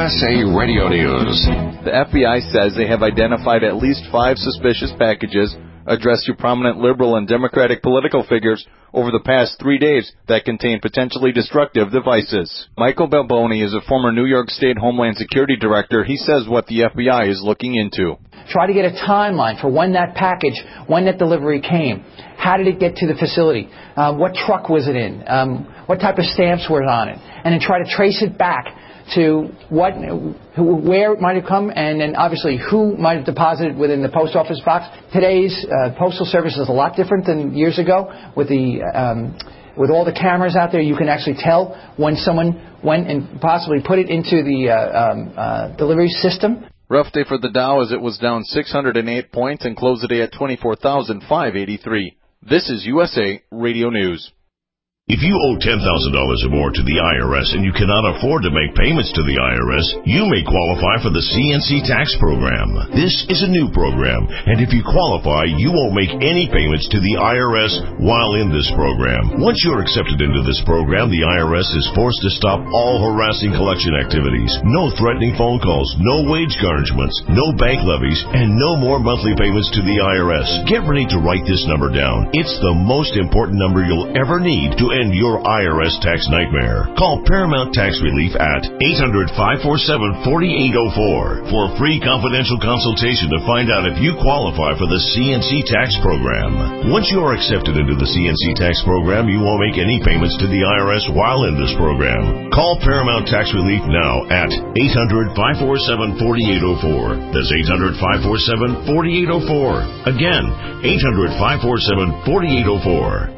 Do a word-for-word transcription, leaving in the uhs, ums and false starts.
S A Radio News. The F B I says they have identified at least five suspicious packages addressed to prominent liberal and Democratic political figures over the past three days that contain potentially destructive devices. Michael Balboni is a former New York State Homeland Security Director. He says what the F B I is looking into. Try to get a timeline for when that package, when that delivery came. How did it get to the facility? Uh, what truck was it in? Um, what type of stamps were on it? And then try to trace it back to what, who, where it might have come, and then obviously who might have deposited within the post office box. Today's uh, postal service is a lot different than years ago. With the um, with all the cameras out there, you can actually tell when someone went and possibly put it into the uh, um, uh, delivery system. Rough day for the Dow as it was down six hundred eight points and closed the day at twenty-four thousand five hundred eighty-three. This is U S A Radio News. If you owe ten thousand dollars or more to the I R S and you cannot afford to make payments to the I R S, you may qualify for the C N C tax program. This is a new program, and if you qualify, you won't make any payments to the I R S while in this program. Once you're accepted into this program, the I R S is forced to stop all harassing collection activities. No threatening phone calls, no wage garnishments, no bank levies, and no more monthly payments to the I R S. Get ready to write this number down. It's the most important number you'll ever need to end your I R S tax nightmare. Call Paramount Tax Relief at eight hundred, five four seven, four eight zero four for a free confidential consultation to find out if you qualify for the C N C tax program. Once you are accepted into the C N C tax program, you won't make any payments to the I R S while in this program. Call Paramount Tax Relief now at eight hundred, five four seven, four eight zero four. That's eight hundred, five four seven, four eight zero four. Again, eight hundred, five four seven, four eight zero four.